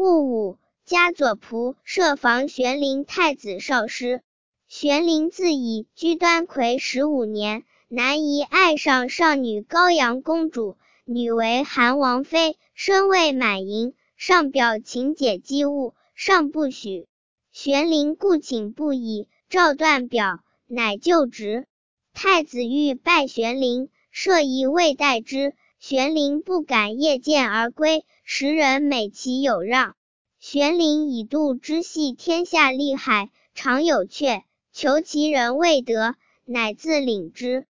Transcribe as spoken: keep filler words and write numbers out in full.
戊午，加左仆射防玄龄太子少师。玄龄自乙居端魁十五年，南夷爱上少女高阳公主，女为韩王妃，身未满盈，上表请解姬物，上不许。玄龄故请不已，诏断表，乃就职。太子欲拜玄龄，设仪未待之，玄龄不敢夜见而归，时人美其有让。玄龄以度之系天下利害，常有阙，求其人未得，乃自领之。